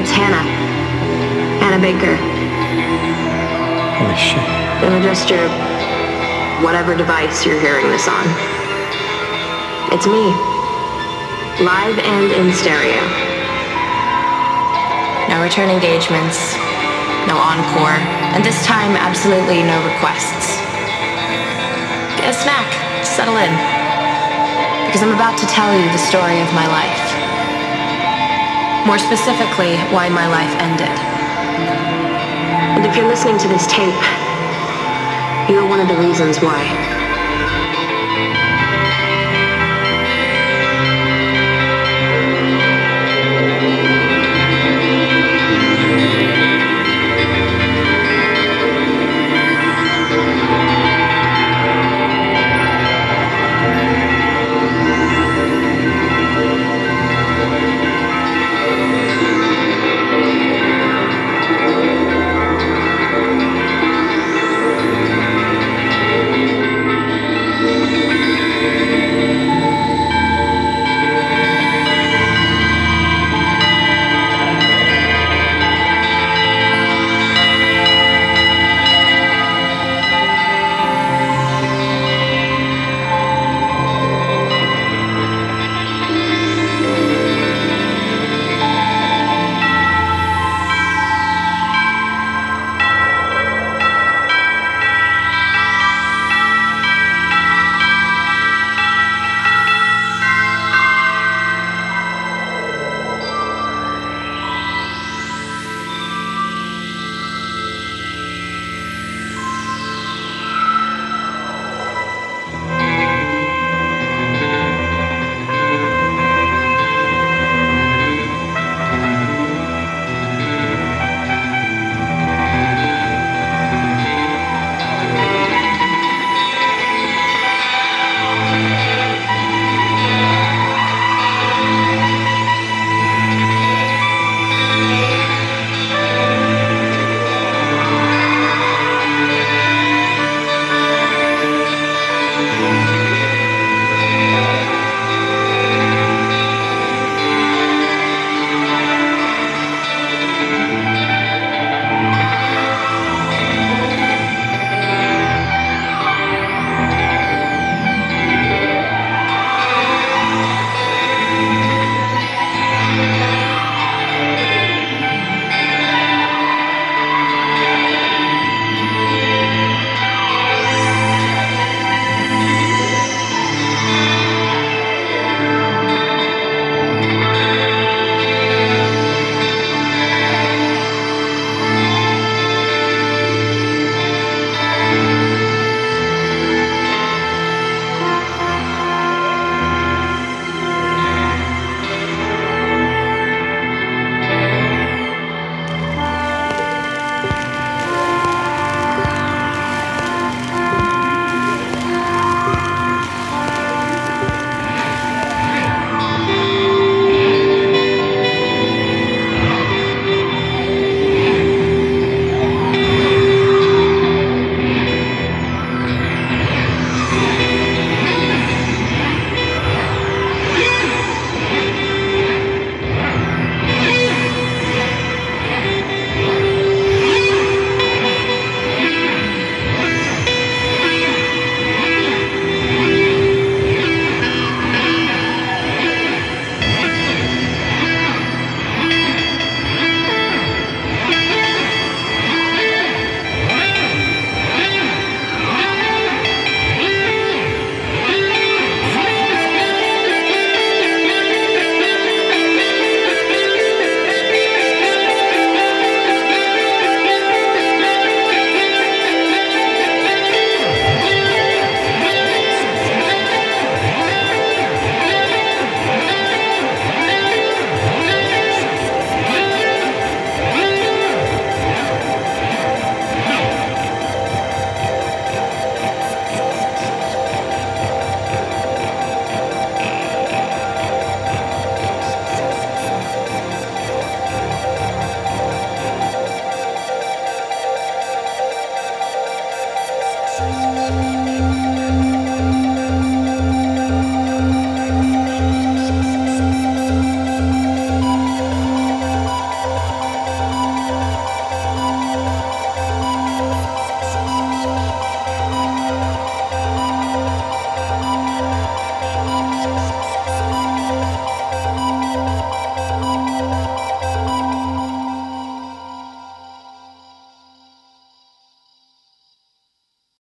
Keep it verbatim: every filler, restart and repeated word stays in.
It's Hannah. Hannah Baker. Holy shit. Gonna adjust your whatever device you're hearing this on. It's me. Live and in stereo. No return engagements, no encore, and this time absolutely no requests. Get a snack, settle in, because I'm about to tell you the story of my life. More specifically, why my life ended. And if you're listening to this tape, you're one of the reasons why.